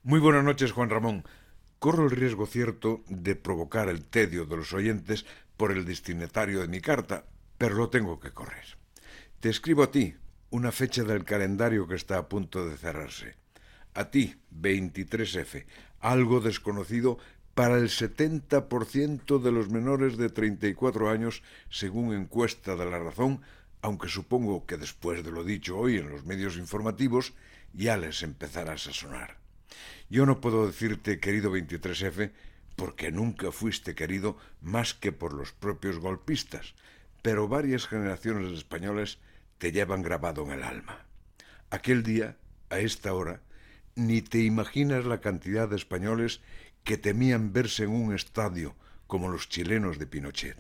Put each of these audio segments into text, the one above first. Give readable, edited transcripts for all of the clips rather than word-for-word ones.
Muy buenas noches, Juan Ramón. Corro el riesgo cierto de provocar el tedio de los oyentes por el destinatario de mi carta, pero lo tengo que correr. Te escribo a ti, una fecha del calendario que está a punto de cerrarse. A ti, 23F, algo desconocido para el 70% de los menores de 34 años, según encuesta de La Razón, aunque supongo que después de lo dicho hoy en los medios informativos ya les empezarás a sonar. Yo no puedo decirte querido 23F porque nunca fuiste querido más que por los propios golpistas, pero varias generaciones de españoles te llevan grabado en el alma. Aquel día, a esta hora, ni te imaginas la cantidad de españoles que temían verse en un estadio como los chilenos de Pinochet.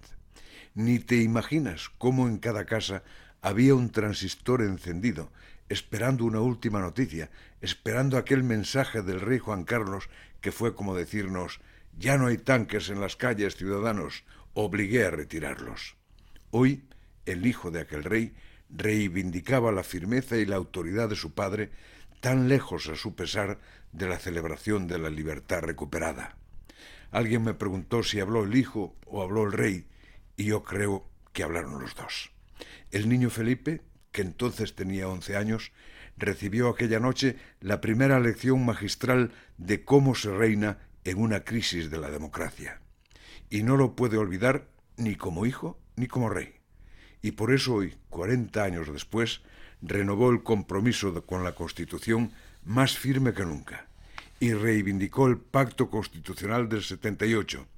Ni te imaginas cómo en cada casa había un transistor encendido, esperando una última noticia, esperando aquel mensaje del rey Juan Carlos que fue como decirnos: ya no hay tanques en las calles, ciudadanos, obligué a retirarlos. Hoy, el hijo de aquel rey reivindicaba la firmeza y la autoridad de su padre, tan lejos a su pesar de la celebración de la libertad recuperada. Alguien me preguntó si habló el hijo o habló el rey, y yo creo que hablaron los dos. El niño Felipe, que entonces tenía 11 años, recibió aquella noche la primera lección magistral de cómo se reina en una crisis de la democracia. Y no lo puede olvidar ni como hijo ni como rey. Y por eso hoy, 40 años después, renovó el compromiso con la Constitución más firme que nunca y reivindicó el Pacto Constitucional del 78.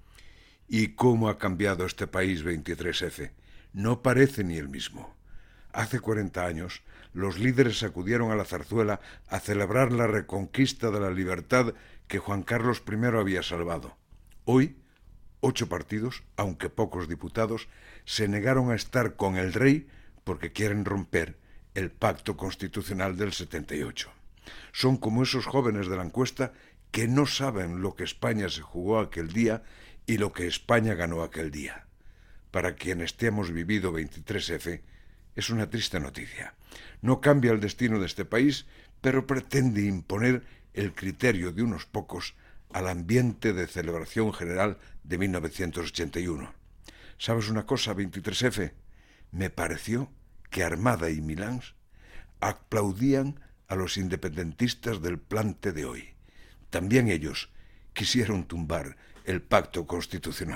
¿Y cómo ha cambiado este país, 23F? No parece ni el mismo. Hace 40 años, los líderes acudieron a la Zarzuela a celebrar la reconquista de la libertad que Juan Carlos I había salvado. Hoy, 8 partidos, aunque pocos diputados, se negaron a estar con el rey porque quieren romper el Pacto Constitucional del 78. Son como esos jóvenes de la encuesta que no saben lo que España se jugó aquel día y lo que España ganó aquel día. Para quienes te hemos vivido 23F, es una triste noticia. No cambia el destino de este país, pero pretende imponer el criterio de unos pocos al ambiente de celebración general de 1981. ¿Sabes una cosa, 23F? Me pareció que Armada y Milán aplaudían a los independentistas del plante de hoy. También ellos quisieron tumbar el pacto constitucional.